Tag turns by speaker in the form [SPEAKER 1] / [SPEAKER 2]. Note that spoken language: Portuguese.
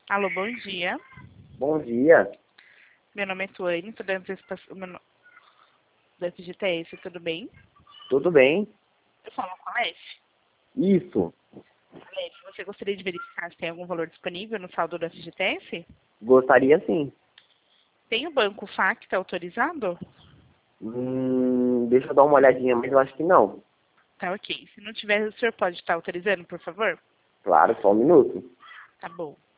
[SPEAKER 1] Alô, bom dia.
[SPEAKER 2] Bom dia.
[SPEAKER 1] Meu nome é Tuane, sou da da FGTS, tudo bem?
[SPEAKER 2] Tudo bem?
[SPEAKER 1] Eu falo com a Alef.
[SPEAKER 2] Isso.
[SPEAKER 1] Alef, você gostaria de verificar se tem algum valor disponível no saldo da FGTS?
[SPEAKER 2] Gostaria sim.
[SPEAKER 1] Tem o banco Facta autorizado?
[SPEAKER 2] Deixa eu dar uma olhadinha, mas eu acho que não.
[SPEAKER 1] Tá ok. Se não tiver, o senhor pode estar autorizando, por favor?
[SPEAKER 2] Claro, só um minuto.
[SPEAKER 1] Tá bom.